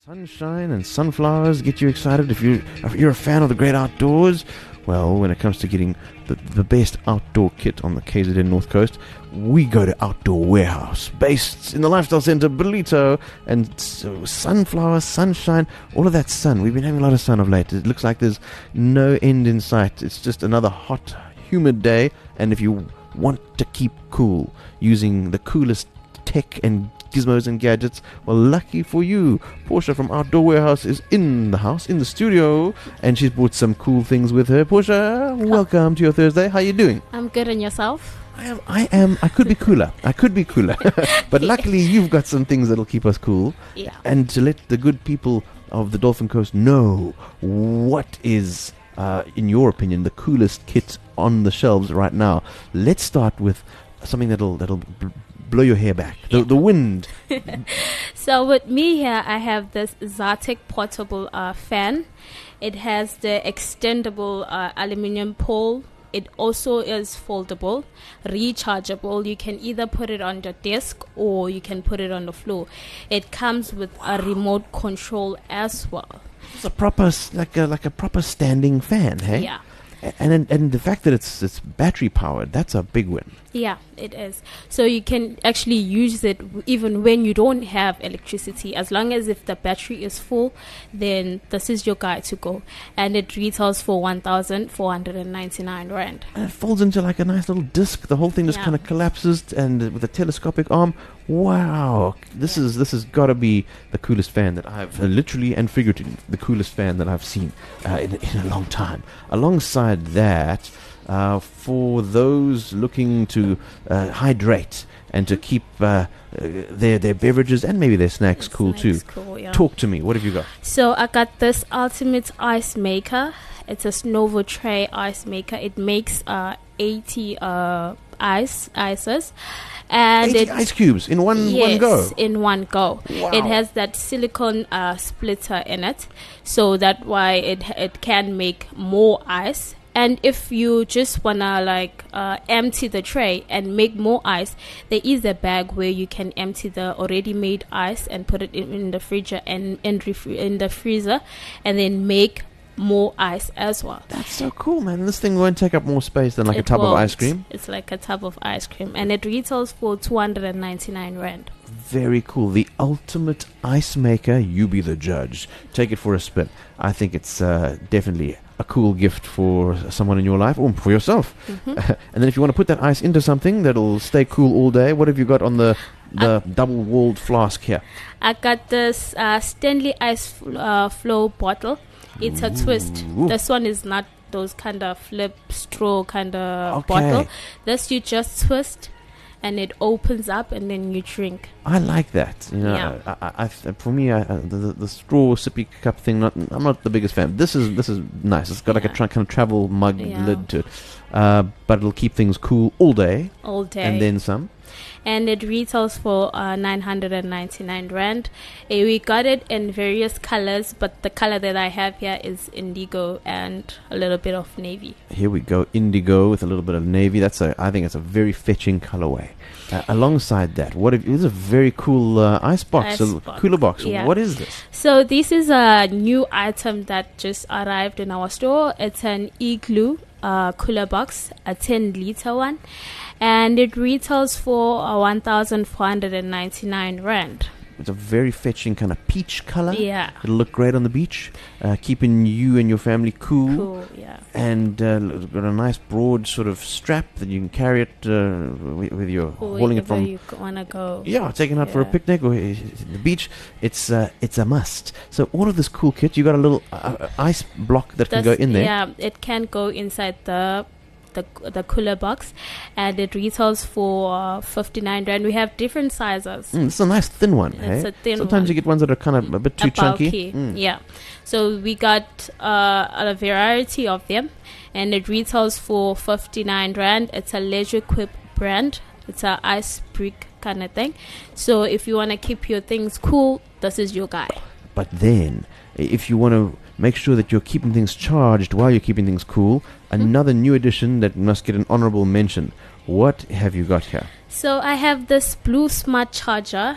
Sunshine and sunflowers get you excited if you're a fan of the great outdoors. Well, when it comes to getting the best outdoor kit on the KZN North Coast, we go to Outdoor Warehouse, based in the Lifestyle Centre, Ballito, and so sunflower, sunshine, all of that sun. We've been having a lot of sun of late. It looks like there's no end in sight. It's just another hot, humid day, and if you want to keep cool using the coolest tech and gizmos and gadgets, well, lucky for you, Portia from Outdoor Warehouse is in the house, in the studio, and she's brought some cool things with her. Portia, welcome to your Thursday. How you doing? I'm good, and yourself? I could be cooler. But luckily you've got some things that'll keep us cool. Yeah. And to let the good people of the Dolphin Coast know what is, in your opinion, the coolest kit on the shelves right now, let's start with something that'll blow your hair back. The wind. So with me here, I have this Zartec portable fan. It has the extendable aluminium pole. It also is foldable, rechargeable. You can either put it on your desk or you can put it on the floor. It comes with a remote control as well. It's a proper, like a proper standing fan, hey? Yeah. And the fact that it's battery powered, that's a big win. Yeah, it is. So you can actually use it even when you don't have electricity. As long as if the battery is full, then this is your guy to go. And it retails for 1,499 Rand. And it folds into like a nice little disc. The whole thing just kind of collapses, and with a telescopic arm. Wow, this has got to be the coolest fan that I've literally and figuratively the coolest fan that I've seen in a long time. Alongside that, for those looking to hydrate and to keep their beverages and maybe their snacks cool too. Cool, yeah. Talk to me. What have you got? So I got this Ultimate Ice Maker. It's a Snovo Tray ice maker. It makes 80 ices. And 80 ice cubes in one go? In one go. Wow. It has that silicone splitter in it, so that why it can make more ice. And if you just wanna empty the tray and make more ice, there is a bag where you can empty the already made ice and put it in the fridge and in the freezer, and then make more ice as well. That's so cool, man. This thing won't take up more space than a tub of ice cream. It's like a tub of ice cream, and it retails for 299 Rand. Very cool. The ultimate ice maker. You be the judge. Take it for a spin. I think it's definitely a cool gift for someone in your life or for yourself. Mm-hmm. And then if you want to put that ice into something that'll stay cool all day, what have you got on the double-walled flask here? I got this Stanley Ice Flow bottle. It's a twist. This one is not those kind of flip straw kind of bottle. This you just twist and it opens up and then you drink. I like that. You know, yeah. For me, the straw sippy cup thing. I'm not the biggest fan. This is nice. It's got like a kind of travel mug lid to it, but it'll keep things cool all day. All day, and then some. And it retails for 999 Rand. We got it in various colors, but the color that I have here is indigo and a little bit of navy. Here we go, indigo with a little bit of navy. I think it's a very fetching colorway. Alongside that, this is a very cool ice box, cooler box. Yeah. What is this? So this is a new item that just arrived in our store. It's an Igloo cooler box, a 10-liter one. And it retails for 1,499 Rand. It's a very fetching kind of peach color. Yeah. It'll look great on the beach, keeping you and your family cool. Cool, yeah. And got a nice broad sort of strap that you can carry it with your holding it from. You wanna go. Yeah, taking out for a picnic or the beach. It's a must. So all of this cool kit, you got a little ice block that can go in there. Yeah, it can go inside the cooler box, and it retails for 59 Rand. We have different sizes. It's a nice thin one. It's a thin Sometimes one. you get ones that are kind of a bit too chunky. Yeah. So we got a variety of them, and it retails for 59 Rand. It's a Leisure Quip brand. It's a ice brick kind of thing. So if you want to keep your things cool, this is your guy. But then, if you want to make sure that you're keeping things charged while you're keeping things cool, another new addition that must get an honorable mention. What have you got here? So I have this Blue Smart Charger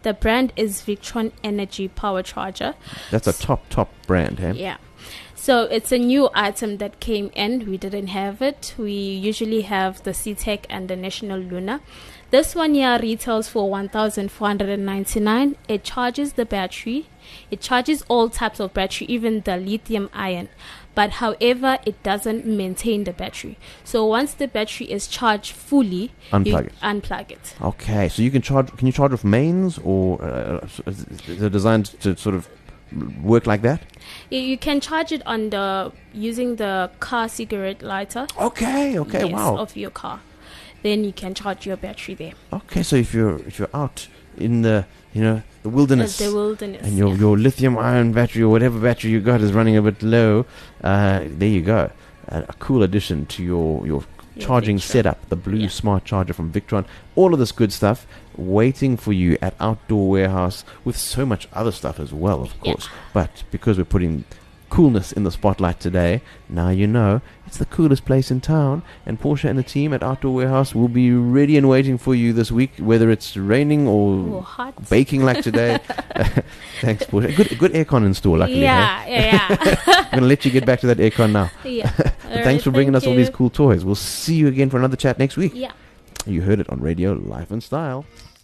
The brand is Victron Energy Power Charger. That's a top brand, hey? Yeah. So it's a new item that came in. We didn't have it. We usually have the C-Tech and the National Luna. This one here retails for 1,499. It charges the battery. It charges all types of battery, even the lithium ion. But however, it doesn't maintain the battery. So once the battery is charged fully, unplug it. Okay, so you can charge. Can you charge with mains, or is it designed to sort of work like that? You can charge it on using the car cigarette lighter. Okay, Yes, wow. of your car. Then you can charge your battery there. Okay, so if you're out in the wilderness, and your lithium ion battery or whatever battery you got is running a bit low, there you go. A cool addition to your charging Victron setup, the blue smart charger from Victron. All of this good stuff waiting for you at Outdoor Warehouse, with so much other stuff as well, of course. But because we're putting coolness in the spotlight today, now you know it's the coolest place in town, and Portia and the team at Outdoor Warehouse will be ready and waiting for you this week, whether it's raining or hot, baking like today. Thanks, Portia. Good aircon install, luckily. Yeah. I'm going to let you get back to that aircon now. Yeah. Thanks for bringing us all these cool toys. We'll see you again for another chat next week. Yeah. You heard it on Radio Life and Style.